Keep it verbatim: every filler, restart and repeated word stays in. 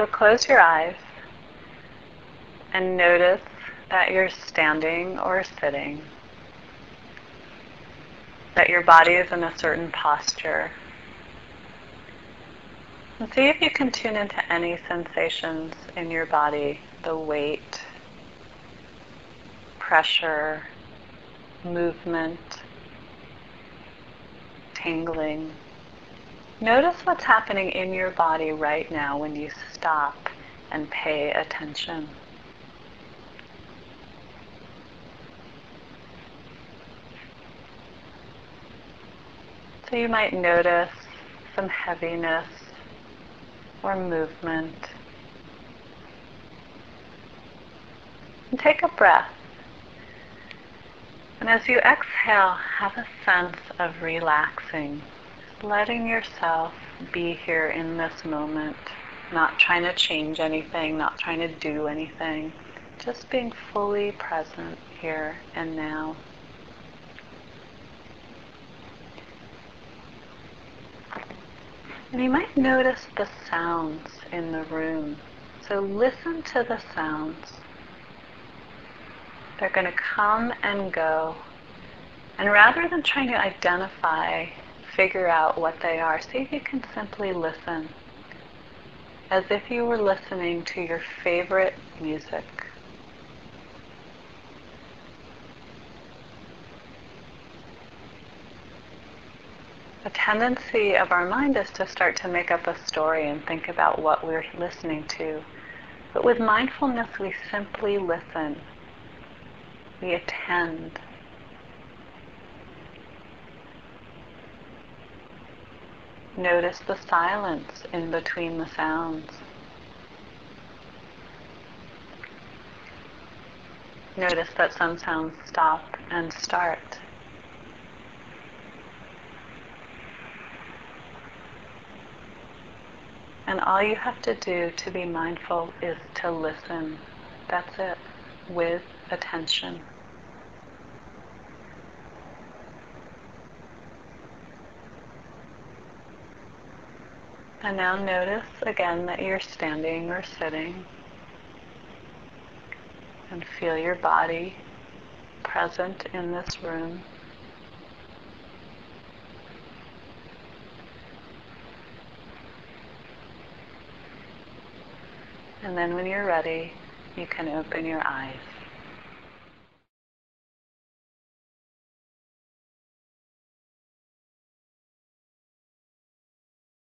So close your eyes and notice that you're standing or sitting, that your body is in a certain posture. And see if you can tune into any sensations in your body, the weight, pressure, movement, tingling. Notice what's happening in your body right now when you stop and pay attention. So you might notice some heaviness or movement. And take a breath. And as you exhale, have a sense of relaxing, letting yourself be here in this moment, not trying to change anything, not trying to do anything, just being fully present here and now. And you might notice the sounds in the room. So listen to the sounds. They're going to come and go. And rather than trying to identify, figure out what they are, see if you can simply listen, as if you were listening to your favorite music. A tendency of our mind is to start to make up a story and think about what we're listening to. But with mindfulness, we simply listen. We attend. Notice the silence in between the sounds. Notice that some sounds stop and start. And all you have to do to be mindful is to listen. That's it, with attention. And now notice again that you're standing or sitting. And feel your body present in this room. And then when you're ready, you can open your eyes.